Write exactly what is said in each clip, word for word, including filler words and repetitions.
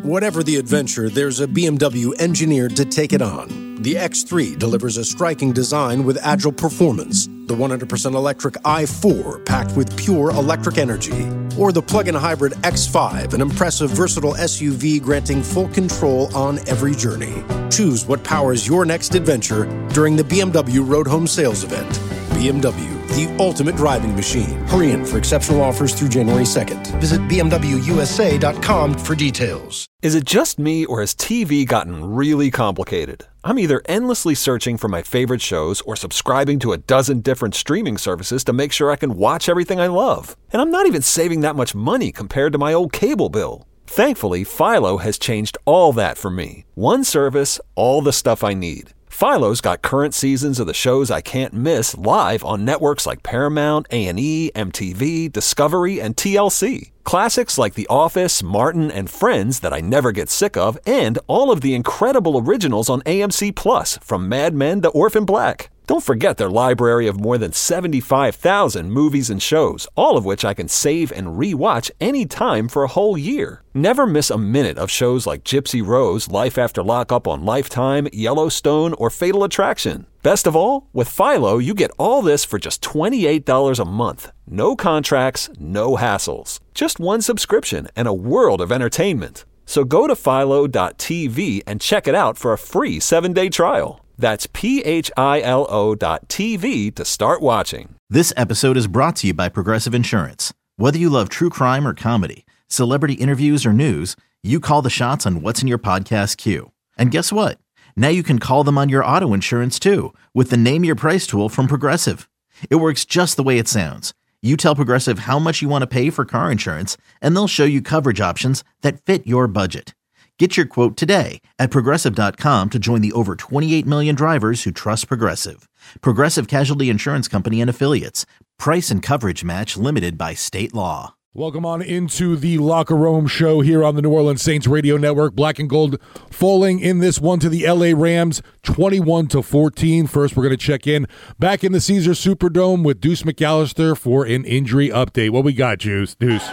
Whatever the adventure, there's a B M W engineered to take it on. The X three delivers a striking design with agile performance. The one hundred percent electric i four, packed with pure electric energy. Or the plug-in hybrid X five, an impressive, versatile S U V granting full control on every journey. Choose what powers your next adventure during the B M W Road Home Sales Event. B M W, the ultimate driving machine. Hurry in for exceptional offers through January second. Visit b m w u s a dot com for details. Is it just me, or has T V gotten really complicated? I'm either endlessly searching for my favorite shows or subscribing to a dozen different streaming services to make sure I can watch everything I love. And I'm not even saving that much money compared to my old cable bill. Thankfully, Philo has changed all that for me. One service, all the stuff I need. Philo's got current seasons of the shows I can't miss live on networks like Paramount, A and E, M T V, Discovery, and T L C. Classics like The Office, Martin, and Friends that I never get sick of, and all of the incredible originals on A M C Plus, from Mad Men to Orphan Black. Don't forget their library of more than seventy-five thousand movies and shows, all of which I can save and re-watch anytime for a whole year. Never miss a minute of shows like Gypsy Rose, Life After Lockup on Lifetime, Yellowstone, or Fatal Attraction. Best of all, with Philo, you get all this for just twenty-eight dollars a month. No contracts, no hassles. Just one subscription and a world of entertainment. So go to philo dot t v and check it out for a free seven-day trial. That's P H I L O dot T V to start watching. This episode is brought to you by Progressive Insurance. Whether you love true crime or comedy, celebrity interviews or news, you call the shots on what's in your podcast queue. And guess what? Now you can call them on your auto insurance too with the Name Your Price tool from Progressive. It works just the way it sounds. You tell Progressive how much you want to pay for car insurance, and they'll show you coverage options that fit your budget. Get your quote today at progressive dot com to join the over twenty-eight million drivers who trust Progressive. Progressive Casualty Insurance Company and Affiliates. Price and coverage match limited by state law. Welcome on into the Locker Room Show here on the New Orleans Saints Radio Network. Black and gold falling in this one to the L A Rams, twenty-one to fourteen. First, we're going to check in back in the Caesars Superdome with Deuce McAllister for an injury update. What we got, Juice? Deuce.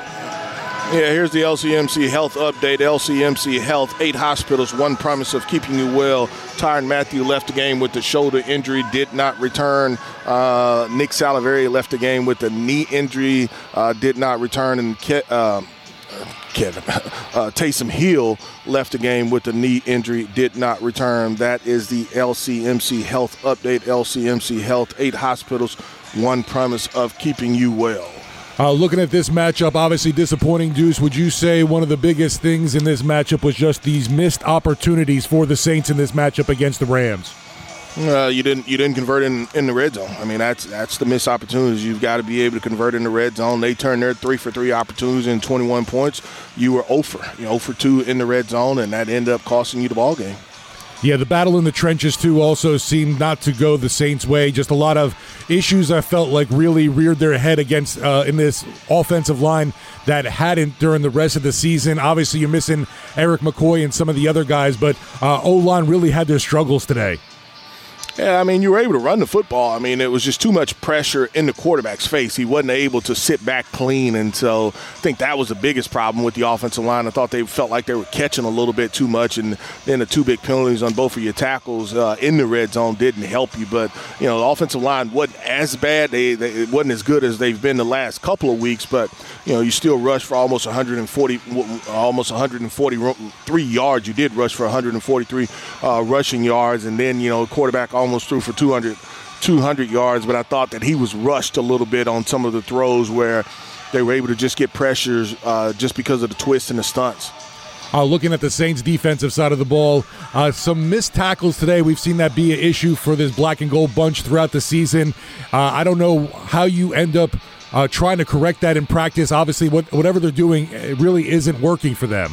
Yeah, here's the L C M C Health update. L C M C Health, eight hospitals, one promise of keeping you well. Tyrann Mathieu left the game with the shoulder injury, did not return. Uh, Nick Saliveri left the game with the knee injury, uh, did not return. And Ke- uh, Kevin, uh, Taysom Hill left the game with the knee injury, did not return. That is the L C M C Health update. L C M C Health, eight hospitals, one promise of keeping you well. Uh, looking at this matchup, obviously disappointing, Deuce. Would you say one of the biggest things in this matchup was just these missed opportunities for the Saints in this matchup against the Rams? Uh, you didn't you didn't convert in, in the red zone. I mean, that's that's the missed opportunities. You've got to be able to convert in the red zone. They turned their three for three opportunities in twenty-one points. You were zero for, you know, zero for two in the red zone, and that ended up costing you the ball game. Yeah, the battle in the trenches, too, also seemed not to go the Saints' way. Just a lot of issues I felt like really reared their head against uh, in this offensive line that hadn't during the rest of the season. Obviously, you're missing Eric McCoy and some of the other guys, but uh, O-line really had their struggles today. Yeah, I mean, you were able to run the football. I mean, it was just too much pressure in the quarterback's face. He wasn't able to sit back clean, and so I think that was the biggest problem with the offensive line. I thought they felt like they were catching a little bit too much, and then the two big penalties on both of your tackles uh, in the red zone didn't help you. But, you know, the offensive line wasn't as bad. They, they, it wasn't as good as they've been the last couple of weeks, but, you know, you still rushed for almost one hundred forty, almost one hundred forty-three yards. You did rush for one hundred forty-three uh, rushing yards, and then, you know, the quarterback almost almost threw for two hundred, two hundred yards, but I thought that he was rushed a little bit on some of the throws where they were able to just get pressures uh, just because of the twists and the stunts. Uh, looking at the Saints' defensive side of the ball, uh, some missed tackles today. We've seen that be an issue for this black and gold bunch throughout the season. Uh, I don't know how you end up uh, trying to correct that in practice. Obviously, what, whatever they're doing it really isn't working for them.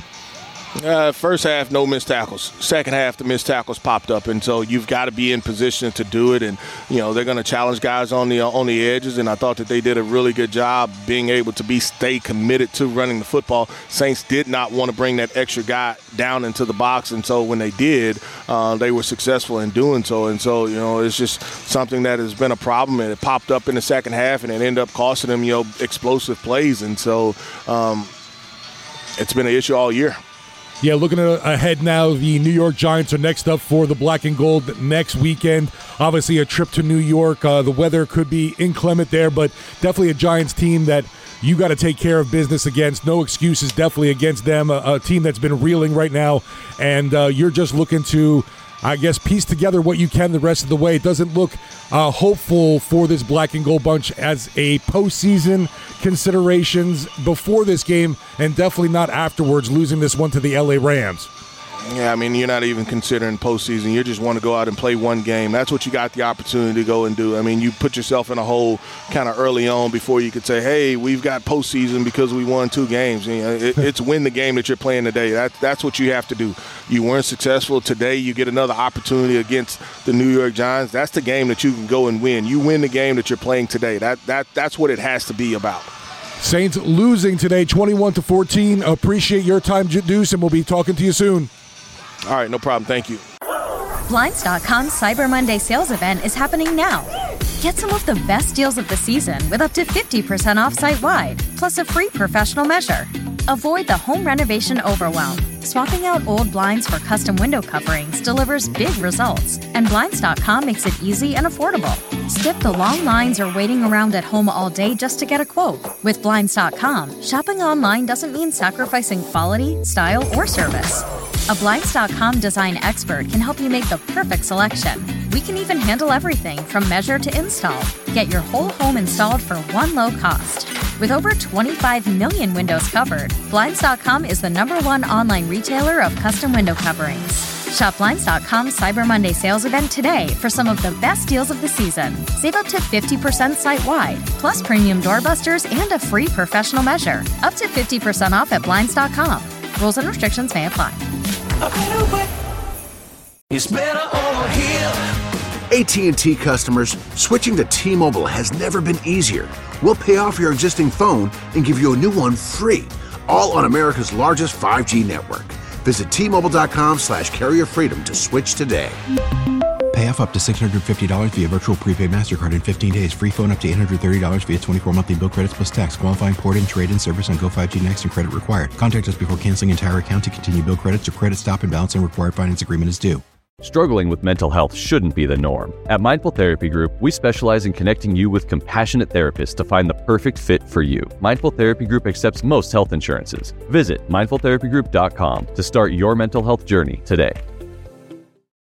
Uh, first half, no missed tackles. Second half, the missed tackles popped up, and so you've got to be in position to do it. And you know they're going to challenge guys on the on the edges, and I thought that they did a really good job being able to be stay committed to running the football. Saints did not want to bring that extra guy down into the box, and so when they did, uh, they were successful in doing so. And so you know it's just something that has been a problem, and it popped up in the second half, and it ended up costing them you know explosive plays. And so um, it's been an issue all year. Yeah, looking at, ahead now, the New York Giants are next up for the black and gold next weekend. Obviously, a trip to New York. Uh, the weather could be inclement there, but definitely a Giants team that you got to take care of business against. No excuses, definitely against them. A, a team that's been reeling right now, and uh, you're just looking to, I guess, piece together what you can the rest of the way. It doesn't look uh, hopeful for this black and gold bunch as a postseason considerations before this game, and definitely not afterwards, losing this one to the L A Rams. Yeah, I mean, you're not even considering postseason. You just want to go out and play one game. That's what you got the opportunity to go and do. I mean, you put yourself in a hole kind of early on before you could say, hey, we've got postseason because we won two games. You know, it, it's win the game that you're playing today. That, that's what you have to do. You weren't successful today. You get another opportunity against the New York Giants. That's the game that you can go and win. You win the game that you're playing today. That that That's what it has to be about. Saints losing today, twenty-one to fourteen. Appreciate your time, Deuce, and we'll be talking to you soon. All right, no problem. Thank you. Blinds dot com's Cyber Monday sales event is happening now. Get some of the best deals of the season with up to fifty percent off site-wide, plus a free professional measure. Avoid the home renovation overwhelm. Swapping out old blinds for custom window coverings delivers big results, and Blinds dot com makes it easy and affordable. Skip the long lines or waiting around at home all day just to get a quote. With Blinds dot com, shopping online doesn't mean sacrificing quality, style, or service. A Blinds dot com design expert can help you make the perfect selection. We can even handle everything from measure to install. Get your whole home installed for one low cost. With over twenty-five million windows covered, Blinds dot com is the number one online retailer of custom window coverings. Shop Blinds dot com's Cyber Monday sales event today for some of the best deals of the season. Save up to fifty percent site-wide, plus premium doorbusters and a free professional measure. Up to fifty percent off at Blinds dot com. Rules and restrictions may apply. It's better over here. A T and T customers, switching to T-Mobile has never been easier. We'll pay off your existing phone and give you a new one free, all on America's largest five G network. Visit T-Mobile.com slash carrier freedom to switch today. Pay off up to six hundred fifty dollars via virtual prepaid MasterCard in fifteen days. Free phone up to eight hundred thirty dollars via twenty-four monthly bill credits plus tax. Qualifying port-in, trade-in service on Go five G Next and credit required. Contact us before canceling entire account to continue bill credits or credit stop and balance and required finance agreement is due. Struggling with mental health shouldn't be the norm. At Mindful Therapy Group, we specialize in connecting you with compassionate therapists to find the perfect fit for you. Mindful Therapy Group accepts most health insurances. Visit mindful therapy group dot com to start your mental health journey today.